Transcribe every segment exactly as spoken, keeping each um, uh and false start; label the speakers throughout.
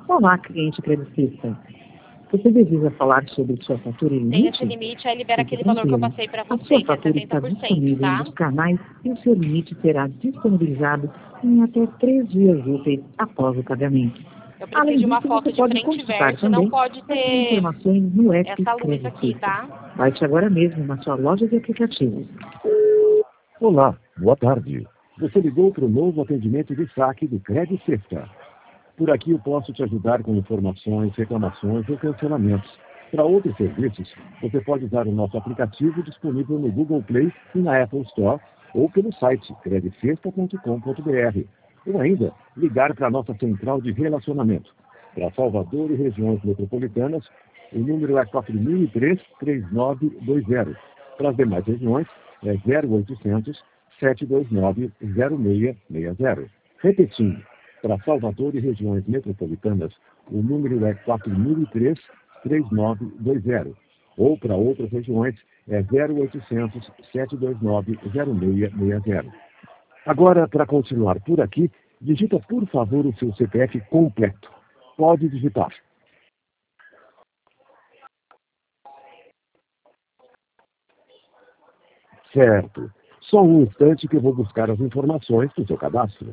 Speaker 1: Olá, cliente credicista. Você deseja falar sobre sua fatura e
Speaker 2: Tem
Speaker 1: limite?
Speaker 2: esse limite, aí libera
Speaker 1: Fique
Speaker 2: aquele valor que eu
Speaker 1: tranquilo.
Speaker 2: passei para
Speaker 1: A
Speaker 2: você,
Speaker 1: sua
Speaker 2: que é
Speaker 1: fatura está
Speaker 2: setenta por cento,
Speaker 1: disponível
Speaker 2: tá?
Speaker 1: nos canais e o seu limite será disponibilizado em até três dias úteis após o pagamento.
Speaker 2: Eu preciso
Speaker 1: Além
Speaker 2: de uma
Speaker 1: disso, você
Speaker 2: foto de
Speaker 1: pode
Speaker 2: frente e
Speaker 1: consultar
Speaker 2: verso e não
Speaker 1: também
Speaker 2: pode
Speaker 1: essas
Speaker 2: ter
Speaker 1: informações no app
Speaker 2: essa luz aqui,
Speaker 1: Credicista.
Speaker 2: tá?
Speaker 1: Baixe agora mesmo na sua loja de aplicativos.
Speaker 3: Olá, boa tarde. Você ligou para o novo atendimento de saque do Credit Sexta. Por aqui eu posso te ajudar com informações, reclamações ou cancelamentos. Para outros serviços, você pode usar o nosso aplicativo disponível no Google Play e na Apple Store ou pelo site credit sexta ponto com ponto br. Ou ainda, ligar para a nossa central de relacionamento. Para Salvador e regiões metropolitanas, o número é quatro mil e três, três nove dois zero. Para as demais regiões, é zero oitocentos, sete dois nove, zero seis seis zero. Repetindo, para Salvador e regiões metropolitanas, o número é quatro mil e três, três nove dois zero. Ou para outras regiões, é zero oitocentos, sete dois nove, zero seis seis zero. Agora, para continuar por aqui, digita por favor o seu C P F completo. Pode digitar. Certo. Só um instante que eu vou buscar as informações do seu cadastro.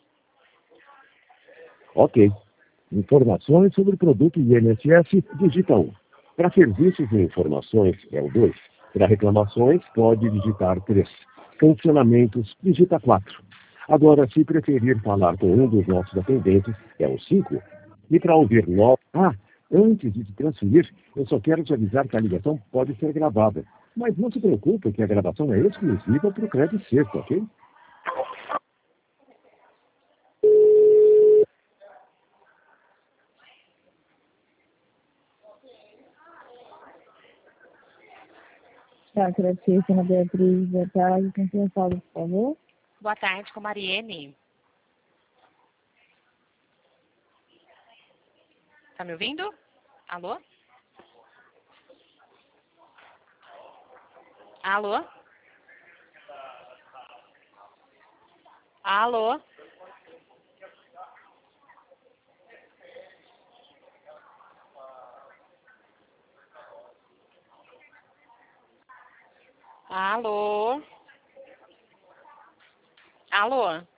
Speaker 3: Ok. Informações sobre o produto I N S S, digita um. Para serviços e informações, é o dois. Para reclamações, pode digitar três. Cancelamentos, digita quatro. Agora, se preferir falar com um dos nossos atendentes, é o cinco. E para ouvir logo... Ah, antes de te transferir, eu só quero te avisar que a ligação pode ser gravada. Mas não se preocupe que a gravação é exclusiva para o Credit Sexta, ok?
Speaker 4: Tá, Crescista, Ana Beatriz, boa tarde. Com quem eu falo, por favor?
Speaker 2: Boa tarde, com Mariene. Tá me ouvindo? Alô? Alô? Alô? Alô? Alô?